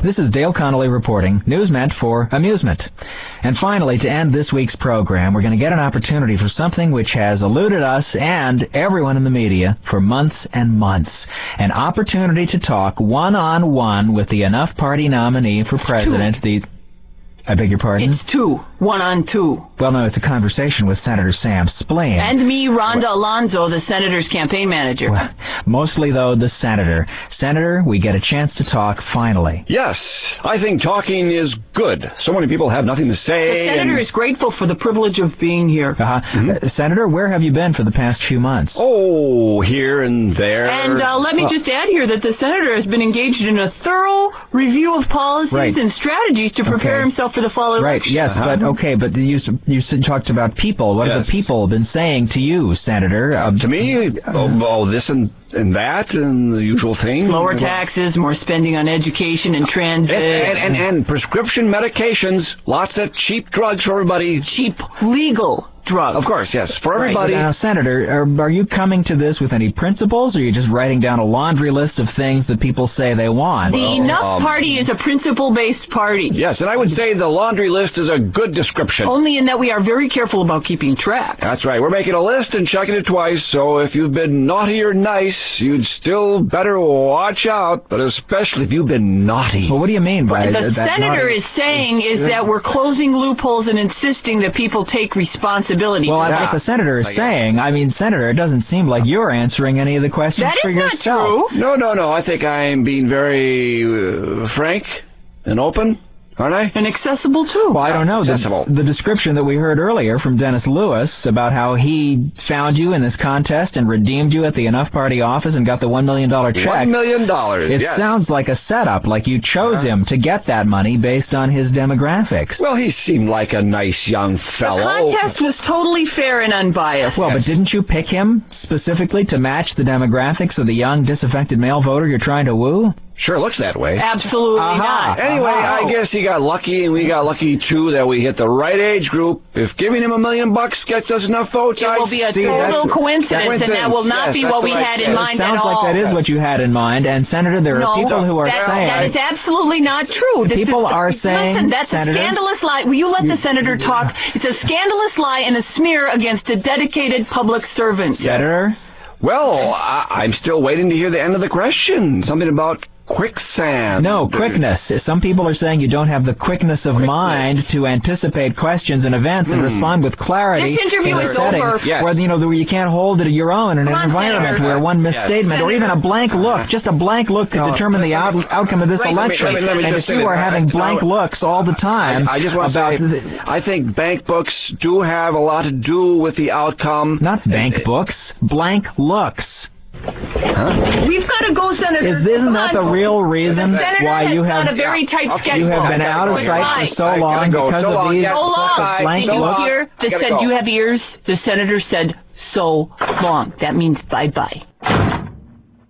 This is Dale Connolly reporting, news meant for amusement. And finally, to end this week's program, we're going to get an opportunity for something which has eluded us and everyone in the media for months and months. An opportunity to talk one-on-one with the Enough Party nominee for president, I beg your pardon? It's two. 1-on-2. Well, no, it's a conversation with Senator Sam Splain. And me, Rhonda Alonzo, the senator's campaign manager. Well, mostly, though, the senator. Senator, we get a chance to talk finally. Yes, I think talking is good. So many people have nothing to say. The senator is grateful for the privilege of being here. Senator, where have you been for the past few months? Oh, here and there. And let me just add here that the senator has been engaged in a thorough review of policies and strategies to prepare himself for the fall election. Yes, but you talked about people. What have the people been saying to you, Senator? To me, this and that and the usual thing. Lower taxes, more spending on education and transit. And prescription medications, lots of cheap drugs for everybody. Cheap, legal drugs. Of course, yes, for everybody. Now, Senator, are you coming to this with any principles, or are you just writing down a laundry list of things that people say they want? The Enough Party is a principle-based party. Yes, and I would say the laundry list is a good description. Only in that we are very careful about keeping track. That's right. We're making a list and checking it twice, so if you've been naughty or nice, you'd still better watch out, but especially if you've been naughty. Well, what do you mean by that? What the senator is saying is that we're closing loopholes and insisting that people take responsibility. Well, what the senator is saying, Senator, it doesn't seem like you're answering any of the questions for yourself. That is not true. No. I think I'm being very frank and open. Aren't I? And accessible, too. Well, I don't know. The description that we heard earlier from Dennis Lewis about how he found you in this contest and redeemed you at the Enough Party office and got the $1 million check. $1 million, It sounds like a setup, like you chose him to get that money based on his demographics. Well, he seemed like a nice young fellow. The contest was totally fair and unbiased. Well, but didn't you pick him specifically to match the demographics of the young, disaffected male voter you're trying to woo? Sure looks that way. Absolutely not. Anyway, I guess he got lucky, and we got lucky, too, that we hit the right age group. If giving him $1 million gets us enough votes, it will be a total coincidence, and that will not be what we had in mind at all. It sounds like that is what you had in mind, and, Senator, there are people who are saying... that is absolutely not true. People are saying... Listen, that's Senator, a scandalous lie. Will you let the senator talk? It's a scandalous lie and a smear against a dedicated public servant. Senator? Well, I'm still waiting to hear the end of the question. Something about quicksand. No, quickness. Some people are saying you don't have the quickness of mind to anticipate questions and events and respond with clarity. This interview is over. Where, where you can't hold it your own in an environment where one misstatement or even a blank look, just a blank look could determine the outcome of this election. And if you are having blank looks all the time... I just want to say, I think bank books do have a lot to do with the outcome. Not bank books, blank looks. We've got to go, Senator. Isn't that the real reason why you have a very tight schedule? You have been out of sight for so long because of these blank looks? Did you hear? You have ears? The senator said, so long. That means bye-bye.